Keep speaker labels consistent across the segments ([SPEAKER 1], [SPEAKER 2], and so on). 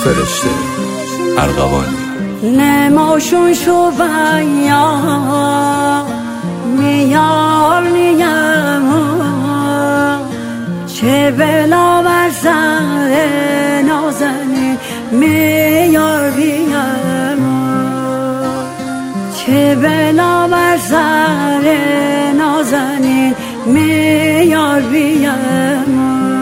[SPEAKER 1] فرشته ارغوانی.
[SPEAKER 2] نماشون شو بیا میار نیم چه بلا بر سر نازنین میار بیم چه بلا بر سر نازنین میار بیم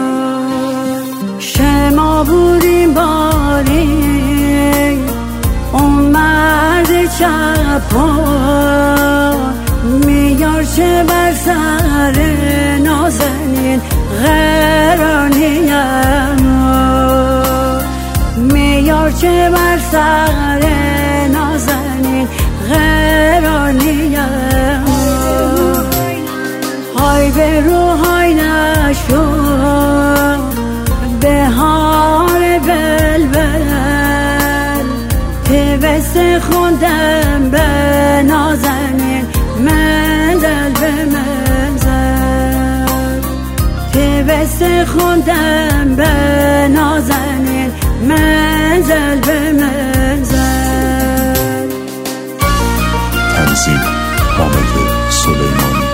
[SPEAKER 2] شما بودیم باری اون مرد چپان میار چه بر سر نازنین قرار نیم میار چه بر سر نازنین قرار نیم های به روحای نشو بهار بلبل پیوسته خوندم به نازنین منزل به منزل پیوسته خوندم به نازنین منزل به منزل.
[SPEAKER 1] تنظیم حامد سلیمانی.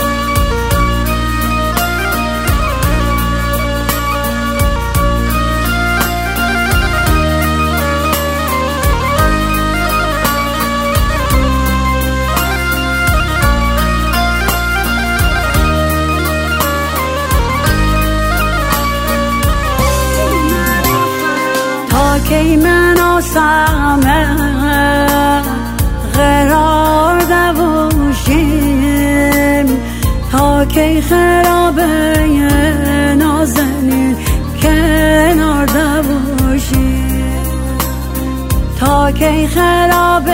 [SPEAKER 2] کی من آسامه قرار دوشیم تا کی خرابه نازنین کنار دوشیم تا کی خرابه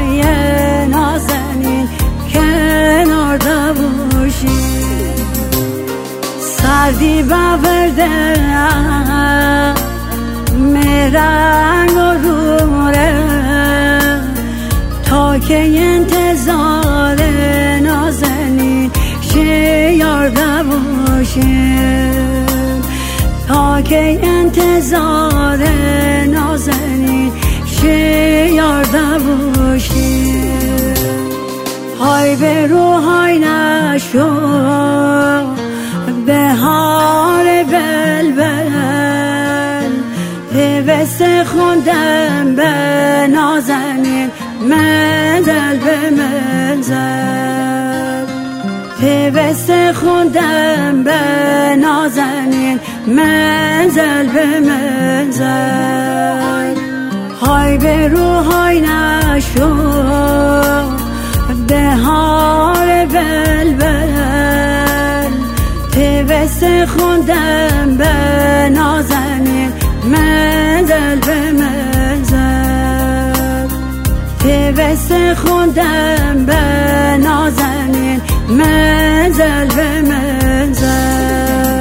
[SPEAKER 2] نازنین کنار دوشیم سردی باورده رنگ و روره تا که انتظار نازنین شیار باشیم تا که انتظار نازنین شیار باشیم های به روحای نشو بهار بلبل پیوسته خوندم به نازنین منزل به منزل پیوسته خوندم به نازنین منزل به منزل های به روحای نشو بهار بلبل پیوسته خوندم به نازنین منزل به منزل پیوسته خوندم به نازنین منزل به منزل.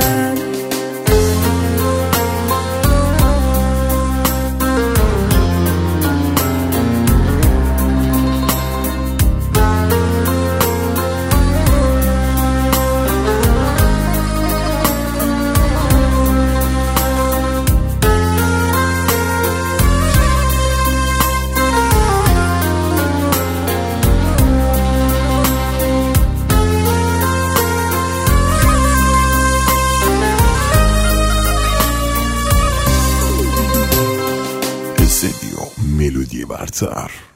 [SPEAKER 1] ملودی برتر.